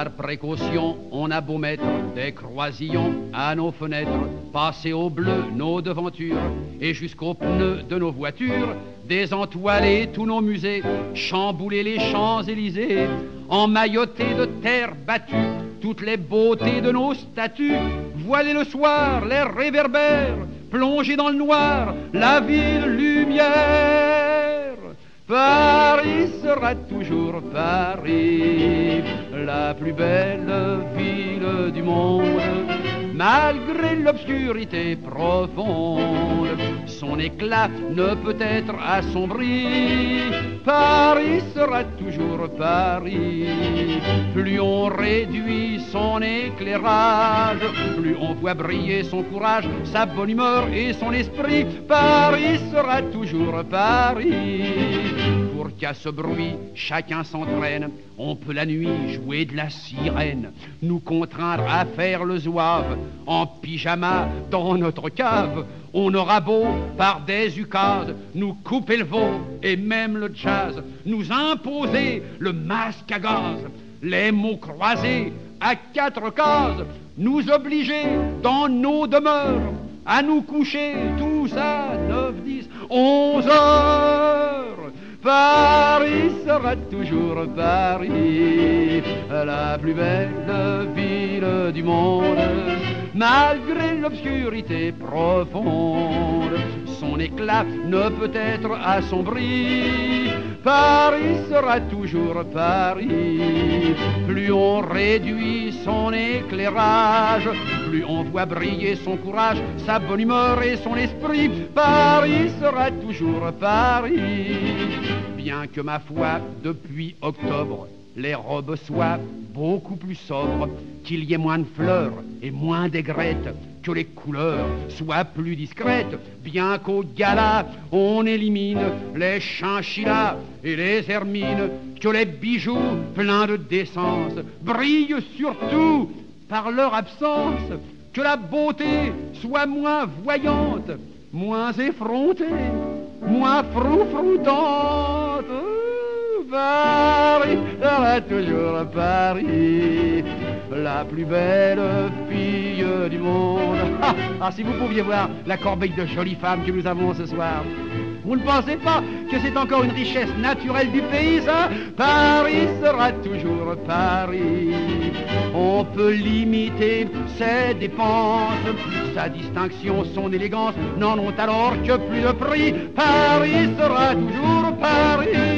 Par précaution, on a beau mettre des croisillons à nos fenêtres, passer au bleu nos devantures et jusqu'aux pneus de nos voitures, désentoiler tous nos musées, chambouler les Champs-Élysées, emmailloter de terre battue toutes les beautés de nos statues, voiler le soir les réverbères, plonger dans le noir la ville lumière. Paris sera toujours Paris, la plus belle ville du monde, malgré l'obscurité profonde, son éclat ne peut être assombri. Paris sera toujours Paris, plus on réduit son éclairage, plus on voit briller son courage, sa bonne humeur et son esprit. Paris sera toujours Paris. Pour qu'à ce bruit chacun s'entraîne, on peut la nuit jouer de la sirène, nous contraindre à faire le zouave en pyjama dans notre cave. On aura beau par des ukase nous couper le veau et même le jazz, nous imposer le masque à gaz, les mots croisés à 4 cases, nous obliger dans nos demeures à nous coucher tous à 9, 10, 11 heures. Paris sera toujours Paris, la plus belle ville du monde, malgré l'obscurité profonde, son éclat ne peut être assombri. Paris sera toujours Paris, plus on réduit son éclairage, plus on voit briller son courage, sa bonne humeur et son esprit. Paris sera toujours Paris. Bien que ma foi, depuis octobre, les robes soient beaucoup plus sobres, qu'il y ait moins de fleurs et moins d'aigrettes, que les couleurs soient plus discrètes, bien qu'au gala on élimine les chinchillas et les hermines, que les bijoux pleins de décence brillent surtout par leur absence, que la beauté soit moins voyante, moins effrontée, moins froufroutante. Paris sera toujours Paris, la plus belle fille du monde. Ah, si vous pouviez voir la corbeille de jolies femmes que nous avons ce soir. Vous ne pensez pas que c'est encore une richesse naturelle du pays, ça? Paris sera toujours Paris. On peut limiter ses dépenses, sa distinction, son élégance n'en ont alors que plus de prix. Paris sera toujours Paris.